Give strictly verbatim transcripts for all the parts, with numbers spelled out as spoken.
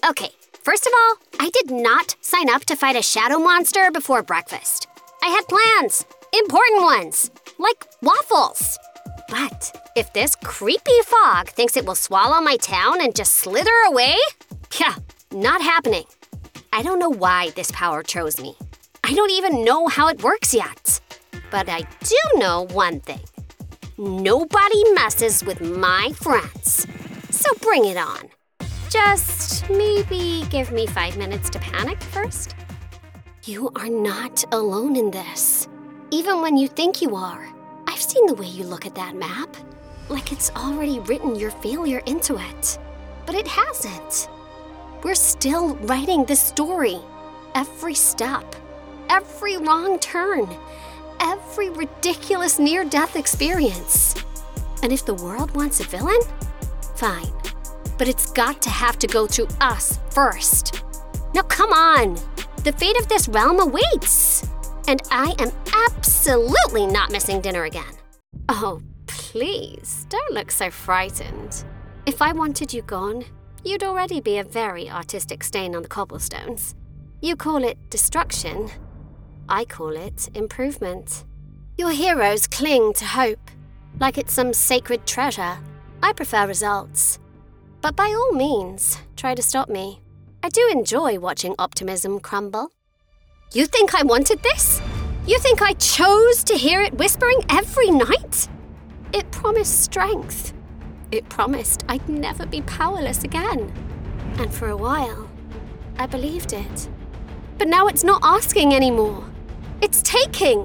Okay, first of all, I did not sign up to fight a shadow monster before breakfast. I had plans, important ones, like waffles. But if this creepy fog thinks it will swallow my town and just slither away, yeah, not happening. I don't know why this power chose me. I don't even know how it works yet. But I do know one thing. Nobody messes with my friends. So bring it on. Just maybe give me five minutes to panic first. You are not alone in this. Even when you think you are. I've seen the way you look at that map. Like it's already written your failure into it. But it hasn't. We're still writing this story. Every step. Every wrong turn. Every ridiculous near-death experience. And if the world wants a villain, fine. But it's got to have to go through us first. Now come on! The fate of this realm awaits! And I am absolutely not missing dinner again. Oh, please, don't look so frightened. If I wanted you gone, you'd already be a very artistic stain on the cobblestones. You call it destruction. I call it improvement. Your heroes cling to hope, like it's some sacred treasure. I prefer results. But by all means, try to stop me. I do enjoy watching optimism crumble. You think I wanted this? You think I chose to hear it whispering every night? It promised strength. It promised I'd never be powerless again. And for a while, I believed it. But now it's not asking anymore. It's taking.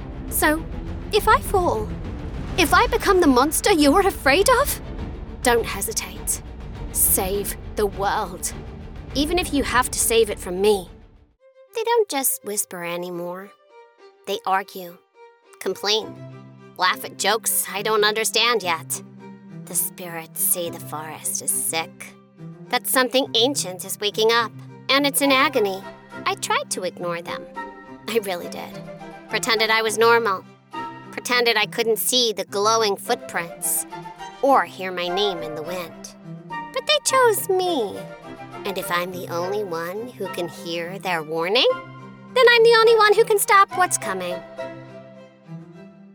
So, if I fall, if I become the monster you're afraid of, don't hesitate. Save the world. Even if you have to save it from me. They don't just whisper anymore. They argue, complain, laugh at jokes I don't understand yet. The spirits say the forest is sick, that something ancient is waking up, and it's in agony. I tried to ignore them. I really did. Pretended I was normal. Pretended I couldn't see the glowing footprints or hear my name in the wind. But they chose me. And if I'm the only one who can hear their warning, then I'm the only one who can stop what's coming.